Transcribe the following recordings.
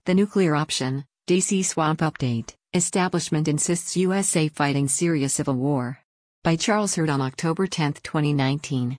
The nuclear option, DC Swamp Update, Establishment insists USA fighting Syria civil war. By Charles Hurd on October 10, 2019.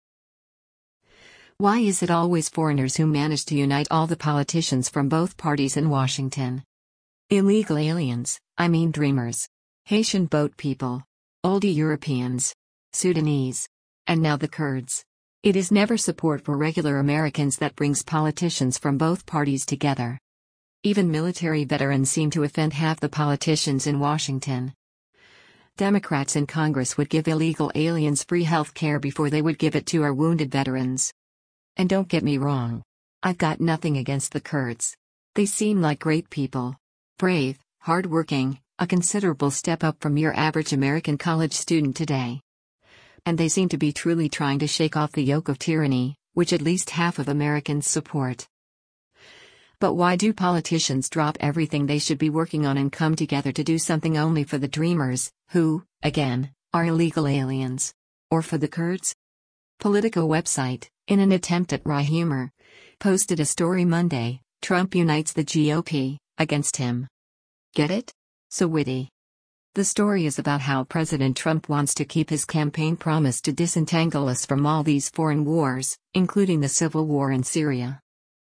Why is it always foreigners who manage to unite all the politicians from both parties in Washington? Illegal aliens, I mean dreamers. Haitian boat people. Oldie Europeans. Sudanese. And now the Kurds. It is never support for regular Americans that brings politicians from both parties together. Even military veterans seem to offend half the politicians in Washington. Democrats in Congress would give illegal aliens free health care before they would give it to our wounded veterans. And don't get me wrong. I've got nothing against the Kurds. They seem like great people. Brave, hardworking, a considerable step up from your average American college student today. And they seem to be truly trying to shake off the yoke of tyranny, which at least half of Americans support. But why do politicians drop everything they should be working on and come together to do something only for the dreamers, who, again, are illegal aliens? Or for the Kurds? Politico website, in an attempt at wry humor, posted a story Monday, Trump unites the GOP, against him. Get it? So witty. The story is about how President Trump wants to keep his campaign promise to disentangle us from all these foreign wars, including the civil war in Syria.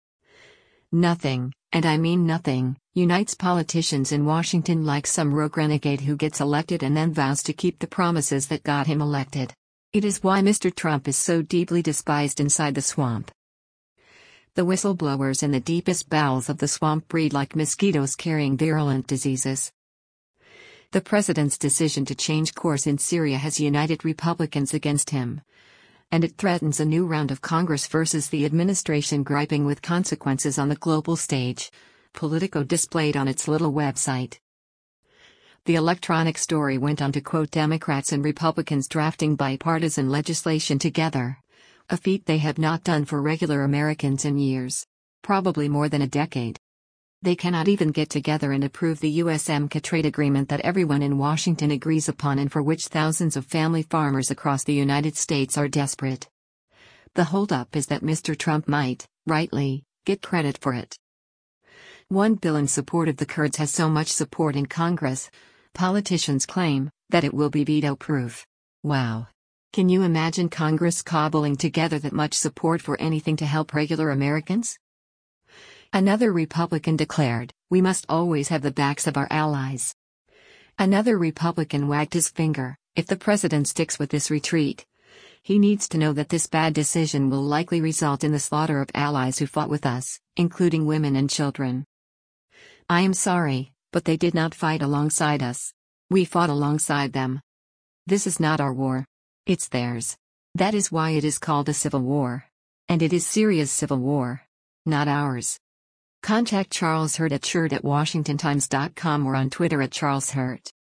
Nothing, and I mean nothing, unites politicians in Washington like some rogue renegade who gets elected and then vows to keep the promises that got him elected. It is why Mr. Trump is so deeply despised inside the swamp. The whistleblowers in the deepest bowels of the swamp breed like mosquitoes carrying virulent diseases. The president's decision to change course in Syria has united Republicans against him. And it threatens a new round of Congress versus the administration griping with consequences on the global stage, Politico displayed on its little website. The electronic story went on to quote Democrats and Republicans drafting bipartisan legislation together, a feat they have not done for regular Americans in years, probably more than a decade. They cannot even get together and approve the USMCA trade agreement that everyone in Washington agrees upon and for which thousands of family farmers across the United States are desperate. The holdup is that Mr. Trump might, rightly, get credit for it. One bill in support of the Kurds has so much support in Congress, politicians claim, that it will be veto-proof. Wow. Can you imagine Congress cobbling together that much support for anything to help regular Americans? Another Republican declared, "We must always have the backs of our allies." Another Republican wagged his finger, "If the president sticks with this retreat, he needs to know that this bad decision will likely result in the slaughter of allies who fought with us, including women and children. I am sorry, but they did not fight alongside us. We fought alongside them. This is not our war. It's theirs. That is why it is called a civil war. And it is Syria's civil war. Not ours." Contact Charles Hurd at shurd@washingtontimes.com or on Twitter @CharlesHurt.